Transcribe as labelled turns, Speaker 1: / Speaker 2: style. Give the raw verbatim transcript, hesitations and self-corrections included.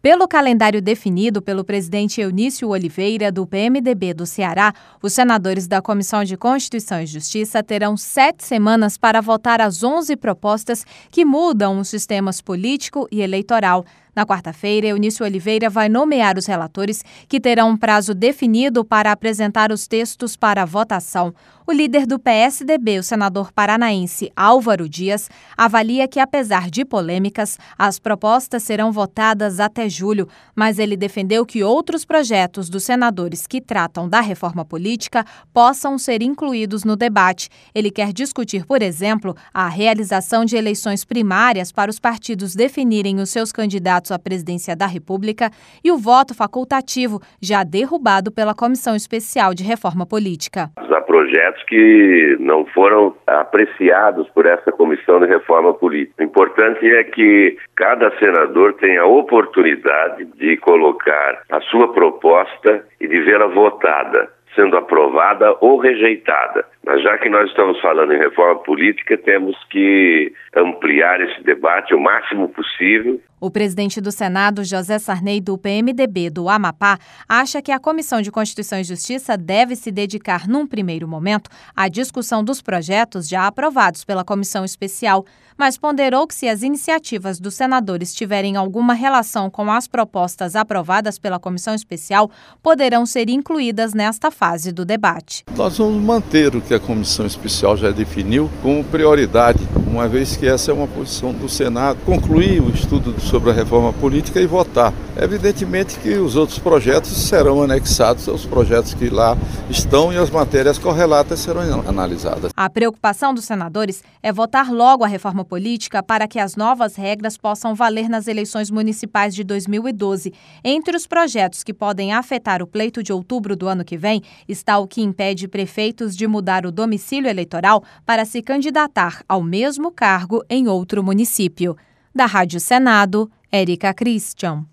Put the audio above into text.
Speaker 1: Pelo calendário definido pelo presidente Eunício Oliveira, do P M D B do Ceará, os senadores da Comissão de Constituição e Justiça terão sete semanas para votar as onze propostas que mudam os sistemas político e eleitoral. Na quarta-feira, Eunício Oliveira vai nomear os relatores, que terão um prazo definido para apresentar os textos para votação. O líder do P S D B, o senador paranaense Álvaro Dias, avalia que, apesar de polêmicas, as propostas serão votadas até julho, mas ele defendeu que outros projetos dos senadores que tratam da reforma política possam ser incluídos no debate. Ele quer discutir, por exemplo, a realização de eleições primárias para os partidos definirem os seus candidatos à presidência da República e o voto facultativo, já derrubado pela Comissão Especial de Reforma Política.
Speaker 2: Há projetos que não foram apreciados por essa Comissão de Reforma Política. O importante é que cada senador tenha a oportunidade de colocar a sua proposta e de vê-la votada, sendo aprovada ou rejeitada. Mas já que nós estamos falando em reforma política, temos que ampliar esse debate o máximo possível.
Speaker 1: O presidente do Senado, José Sarney, do P M D B do Amapá, acha que a Comissão de Constituição e Justiça deve se dedicar, num primeiro momento, à discussão dos projetos já aprovados pela Comissão Especial, mas ponderou que, se as iniciativas dos senadores tiverem alguma relação com as propostas aprovadas pela Comissão Especial, poderão ser incluídas nesta fase do debate.
Speaker 3: Nós vamos manter o que a Comissão Especial já definiu como prioridade, uma vez que essa é uma posição do Senado, concluir o estudo sobre a reforma política e votar. Evidentemente que os outros projetos serão anexados aos projetos que lá estão e as matérias correlatas serão analisadas.
Speaker 1: A preocupação dos senadores é votar logo a reforma política para que as novas regras possam valer nas eleições municipais de dois mil e doze. Entre os projetos que podem afetar o pleito de outubro do ano que vem está o que impede prefeitos de mudar o domicílio eleitoral para se candidatar ao mesmo cargo em outro município. Da Rádio Senado, Érica Christian.